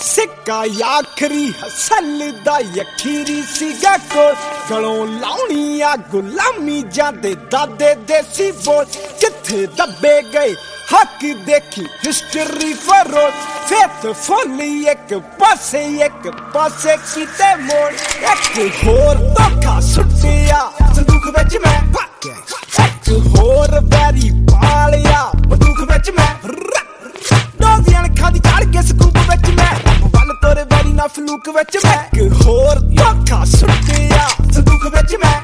सिक्का आखरी हसल दा अखीरी सीगा कोल गलों लाउनिया गुलामी जांदे दादे देसी बोल किथे दबे गए हक देखी हिस्टरी फरोल फेथफुल एक पासे कीते मोड़ एक होर धोखा सुटिया संदूक विच मैं एक होर बैरी पालिया बंदूक विच मैं डोजियां खादी काड़ के स्कूप विच मैं वल तोरे बैरी ना फलूक विच मैं एक होर धोखा सुटिया संदूक विच मैं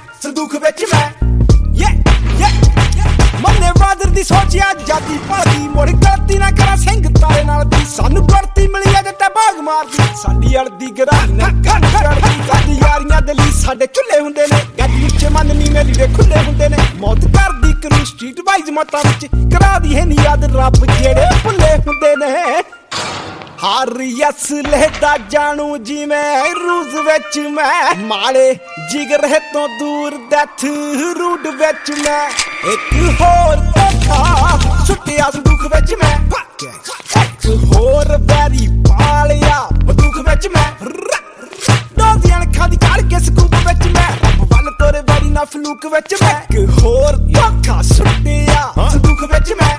मन्ने बादर दी सोचिया जादी पादी मुड़ गलती ना करा सिंह तारे नाल दी सानू गलती मिली है ते भाग मारदी साडी अड़दी गराई ना गन चढ़दी साडी यारियां दे लई साडे चुल्ले हुंदे ने गड्डी विच मन नी मेरी दे खुले हुंदे ने मौत करदी करू स्ट्रीट वाइज मता विच करा दी है नी याद रब जेड़े भुल्ले हुंदे ने हार यस लेदा जानू जिवें रूज विच मैं माले जिगर है तो दूर डेथ रूड विच मैं एक होर धोखा सुटिया संदूक विच मैं एक होर बैरी पालिया बंदूक विच मैं डोजियां खादी काड़ के स्कूप विच मैं वल तोरे बैरी ना फलूक विच मैं एक होर धोखा सुटिया संदूक विच मैं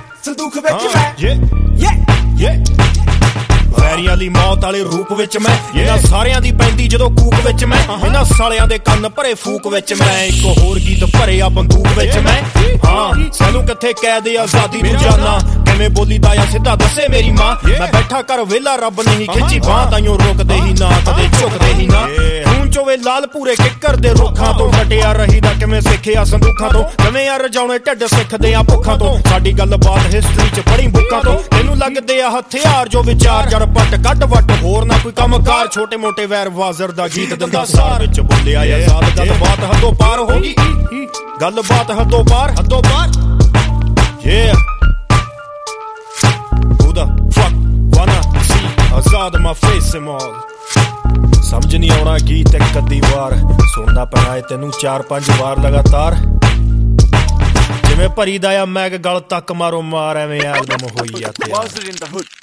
ਵੈਰੀਆਂ ਦੀ ਮੌਤ ਵਾਲੇ ਰੂਪ ਵਿੱਚ ਮੈਂ ਇਹਨਾਂ ਸਾਰਿਆਂ ਦੀ ਪੈਂਦੀ ਜਦੋਂ ਕੂਕ ਵਿੱਚ ਮੈਂ ਇਹਨਾਂ ਸਾਲਿਆਂ ਦੇ ਕੰਨ ਭਰੇ ਫੂਕ ਵਿੱਚ ਮੈਂ ਇੱਕ ਹੋਰ ਗੀਤ ਭਰੇ ਆ ਬੰਦੂਕ ਵਿੱਚ ਮੈਂ ਹਾਂ ਸਾਨੂੰ ਕਿੱਥੇ ਕੈਦ ਆਜ਼ਾਦੀ ਨੂੰ ਜਾਨਾ ਕਿਵੇਂ ਬੋਲੀਦਾ ਆ ਸਿੱਧਾ ਦੱਸੇ ਮੇਰੀ ਮਾਂ ਮੈਂ ਬੈਠਾ ਕਰ ਵਿਹਲਾ ਰੱਬ ਨਹੀਂ ਖਿੱਚੀ ਬਾਂਹ ਤਾਈਓ ਰੁਕਦੇ ਹੀ ਨਾ ਕਦੇ ਝੁਕਦੇ ਹੀ ਨਾ ਖੂਨ ਚੋਵੇ ਲਾਲ ਪੂਰੇ ਕਿੱਕਰ ਦੇ ਰੁੱਖਾਂ ਤੋਂ ਡਟਿਆ ਰਹੀਦਾ ਕਿਵੇਂ ਸਿੱਖਿਆ ਸੰਦੂਖਾਂ ਤੋਂ ਕਿਵੇਂ ਆ ਰਜਾਉਣੇ ਢਿੱਡ ਸਿੱਖਦੇ ਆ ਭੁੱਖਾਂ ਤੋਂ ਸਾਡੀ ਗੱਲਬਾਤ ਹਿਸਟਰੀ ਚ ਪੜ੍ਹੀ ਬੁੱਕਾਂ ਤੋਂ ਤੈਨੂੰ ਲੱਗਦੇ ਆ ਹਥਿਆਰ ਜੋ ਵਿਚਾਰ ਜੜ ਪੱਟ ਕੱਢ ਵੱਟ ਹੋਰ ਨਾ ਕੋਈ ਕੰਮਕਾਰ ਛੋਟੇ ਮੋਟੇ ਵੈਰ ਵਾਜ਼ਰ ਦਾ ਗੀਤ ਦਿੰਦਾ ਸਾਰ ਵਿੱਚ ਬੋਲਿਆ ਆਜ਼ਾਦ ਗੱਲਬਾਤ ਹੱਦੋਂ ਪਾਰ ਹੋ ਗਈ ਗੱਲਬਾਤ ਹੱਦੋਂ ਪਾਰ yeah who the fuck wanna see Azad my face and all ਸਮਝ ਨਹੀਂ ਆਉਣਾ ਗੀਤ ਇੱਕ ਅੱਧੀ ਵਾਰ ਸੁਣਨਾ ਪੈਣਾ ਏ ਤੈਨੂੰ 4-5 ਵਾਰ ਲਗਾਤਾਰ ਜਿਵੇਂ ਭਰੀ ਦਾ ਆ ਮੈਗ ਗਲ ਤੱਕ ਮਾਰੋ ਮਾਰ ਐਵੇਂ ਐਲਬਮ ਹੋਈ ਆ ਤੇ